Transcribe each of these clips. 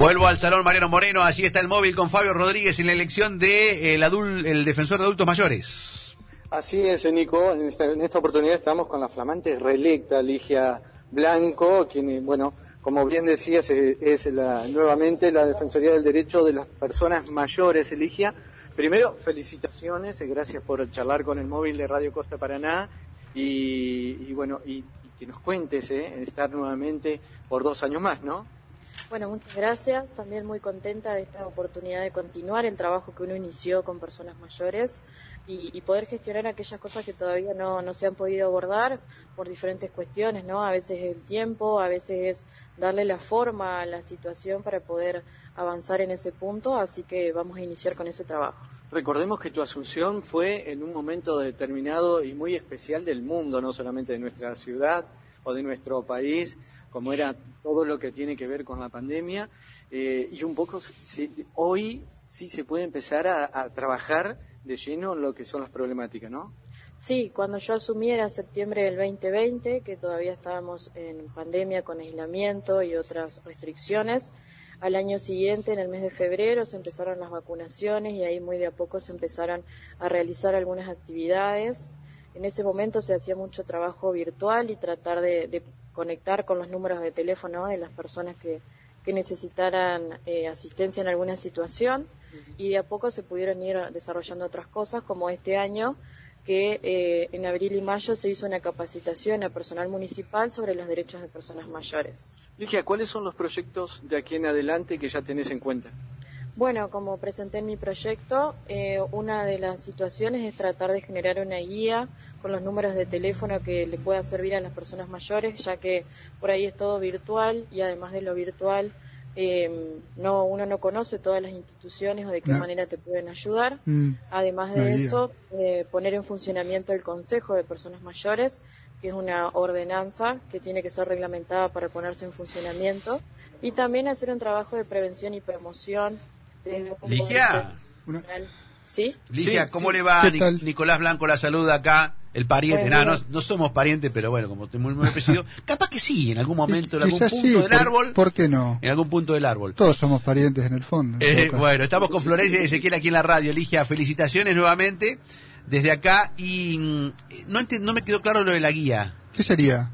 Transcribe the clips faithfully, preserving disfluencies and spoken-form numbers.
Vuelvo al Salón Mariano Moreno, allí está el móvil con Fabio Rodríguez en la elección de el, adul, el defensor de adultos mayores. Así es, Nico, en esta, en esta oportunidad estamos con la flamante reelecta Ligia Blanco, quien, bueno, como bien decías, es, es la, nuevamente la Defensoría del Derecho de las Personas Mayores, Ligia. Primero, felicitaciones, gracias por charlar con el móvil de Radio Costa Paraná y, y bueno, y, y que nos cuentes, eh, estar nuevamente por dos años más, ¿no? Bueno, muchas gracias. También muy contenta de esta oportunidad de continuar el trabajo que uno inició con personas mayores y, y poder gestionar aquellas cosas que todavía no, no se han podido abordar por diferentes cuestiones, ¿no? A veces es el tiempo, a veces es darle la forma a la situación para poder avanzar en ese punto, así que vamos a iniciar con ese trabajo. Recordemos que tu asunción fue en un momento determinado y muy especial del mundo, no solamente de nuestra ciudad o de nuestro país, como era todo lo que tiene que ver con la pandemia, eh, y un poco si, hoy sí se puede empezar a, a trabajar de lleno en lo que son las problemáticas, ¿no? Sí, cuando yo asumí era septiembre del veinte veinte, que todavía estábamos en pandemia con aislamiento y otras restricciones. Al año siguiente, en el mes de febrero, se empezaron las vacunaciones y ahí muy de a poco se empezaron a realizar algunas actividades. En ese momento se hacía mucho trabajo virtual y tratar de, de conectar con los números de teléfono de las personas que, que necesitaran eh, asistencia en alguna situación, uh-huh. Y de a poco se pudieron ir desarrollando otras cosas, como este año, que eh, en abril y mayo se hizo una capacitación a personal municipal sobre los derechos de personas mayores. Ligia, ¿cuáles son los proyectos de aquí en adelante que ya tenés en cuenta? Bueno, como presenté en mi proyecto, eh, una de las situaciones es tratar de generar una guía con los números de teléfono que le pueda servir a las personas mayores, ya que por ahí es todo virtual y además de lo virtual, eh, no uno no conoce todas las instituciones o de qué no. manera te pueden ayudar. Mm. Además de eso, eh, poner en funcionamiento el Consejo de Personas Mayores, que es una ordenanza que tiene que ser reglamentada para ponerse en funcionamiento, y también hacer un trabajo de prevención y promoción. Ligia, ¿Sí? Ligia, sí, ¿cómo sí. le va? Nic- Nicolás Blanco la saluda acá, el pariente. Bueno, no, no, no somos parientes, pero bueno, como estoy muy, muy apellido, capaz que sí, en algún momento, en algún punto sí, del por, árbol. ¿Por qué no? En algún punto del árbol. Todos somos parientes en el fondo. En eh, bueno, estamos con Florencia y Ezequiel aquí en la radio. Ligia, felicitaciones nuevamente desde acá y no, ent- no me quedó claro lo de la guía. ¿Qué sería?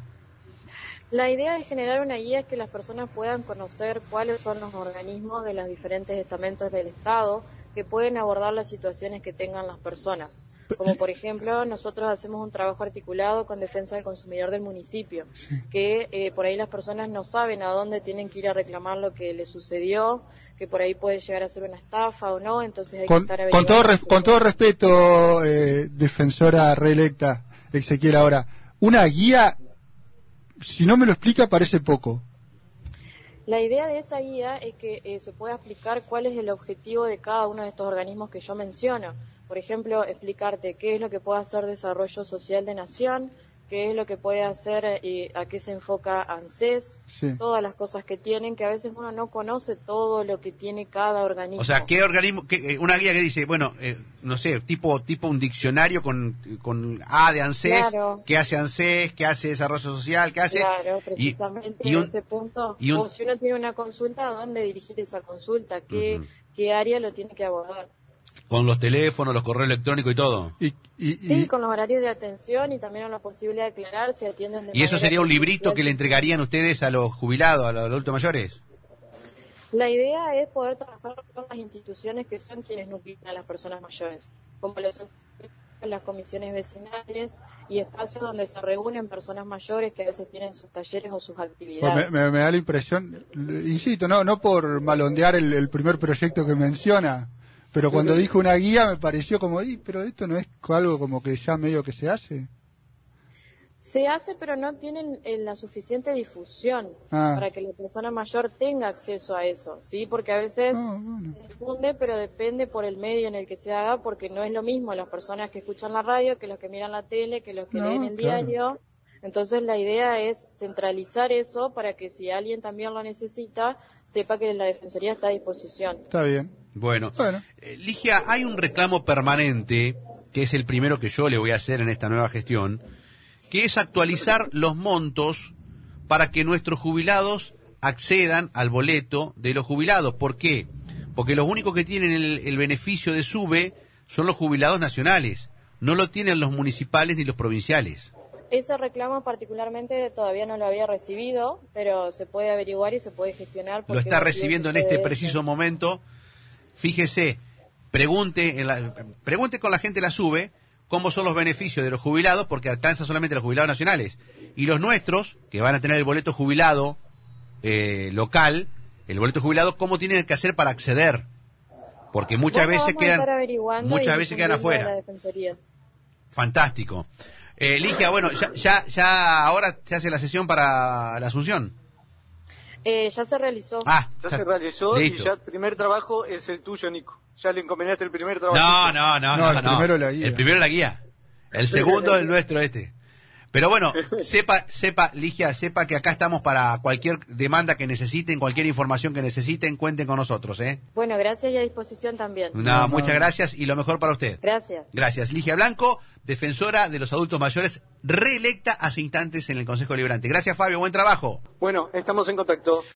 La idea de generar una guía es que las personas puedan conocer cuáles son los organismos de los diferentes estamentos del Estado que pueden abordar las situaciones que tengan las personas. Como por ejemplo, nosotros hacemos un trabajo articulado con defensa del consumidor del municipio, sí. que eh, por ahí las personas no saben a dónde tienen que ir a reclamar lo que les sucedió, que por ahí puede llegar a ser una estafa o no, entonces hay con, que estar con todo res, Con todo respeto, eh, defensora reelecta, Ezequiel, ahora, una guía, si no me lo explica, parece poco. La idea de esa guía es que eh, se pueda explicar cuál es el objetivo de cada uno de estos organismos que yo menciono. Por ejemplo, explicarte qué es lo que puede hacer Desarrollo Social de Nación, qué es lo que puede hacer, eh, a qué se enfoca ANSES, sí. Todas las cosas que tienen, que a veces uno no conoce todo lo que tiene cada organismo. O sea, ¿qué organismo? Qué, una guía que dice, bueno, eh, no sé, tipo tipo un diccionario con, con A de ANSES, claro. ¿Qué hace ANSES? ¿Qué hace Desarrollo Social? ¿Qué hace? Claro, precisamente y, y un, en ese punto. Y un, o si uno tiene una consulta, ¿a dónde dirigir esa consulta? ¿Qué, uh-huh. qué área lo tiene que abordar? Con los teléfonos, los correos electrónicos y todo. Y, y, sí, y... con los horarios de atención y también con la posibilidad de aclarar si atienden de ¿Y eso sería un librito que le entregarían ustedes a los jubilados, a los adultos mayores? La idea es poder trabajar con las instituciones que son quienes nuclean a las personas mayores, como los las comisiones vecinales y espacios donde se reúnen personas mayores que a veces tienen sus talleres o sus actividades. Pues me, me, me da la impresión, insisto, no, no por malondear el, el primer proyecto que menciona, pero cuando dijo una guía me pareció como, pero esto no es algo como que ya medio que se hace. Se hace, pero no tienen la suficiente difusión ah. para que la persona mayor tenga acceso a eso, ¿sí? Porque a veces oh, bueno. se difunde, pero depende por el medio en el que se haga, porque no es lo mismo las personas que escuchan la radio, que los que miran la tele, que los que no, leen el claro. diario. Entonces la idea es centralizar eso para que si alguien también lo necesita, sepa que la Defensoría está a disposición. Está bien. Bueno, bueno. Eh, Ligia, hay un reclamo permanente, que es el primero que yo le voy a hacer en esta nueva gestión, que es actualizar los montos para que nuestros jubilados accedan al boleto de los jubilados. ¿Por qué? Porque los únicos que tienen el, el beneficio de SUBE son los jubilados nacionales, no lo tienen los municipales ni los provinciales. Ese reclamo particularmente todavía no lo había recibido, pero se puede averiguar y se puede gestionar. Lo está recibiendo en este preciso momento. Fíjese, pregunte, en la, pregunte con la gente de la SUBE cómo son los beneficios de los jubilados, porque alcanza solamente a los jubilados nacionales. Y los nuestros, que van a tener el boleto jubilado eh, local, el boleto jubilado, ¿cómo tienen que hacer para acceder? Porque muchas bueno, veces quedan muchas veces quedan afuera. Fantástico. Eh, Ligia, bueno, ya, ya, ya ahora se hace la sesión para la Asunción. Eh, ya se realizó. Ah, ya, ya se realizó listo. Y ya el primer trabajo es el tuyo, Nico. Ya le encomendaste el primer trabajo. No, no, no, no, no. el no. primero la guía. El primero la guía. El segundo el nuestro este. Pero bueno, sepa, sepa, Ligia, sepa que acá estamos para cualquier demanda que necesiten, cualquier información que necesiten, cuenten con nosotros, ¿eh? Bueno, gracias y a disposición también. No, No, muchas no. gracias y lo mejor para usted. Gracias. Gracias. Ligia Blanco, defensora de los adultos mayores, reelecta hace instantes en el Consejo Deliberante. Gracias, Fabio, buen trabajo. Bueno, estamos en contacto.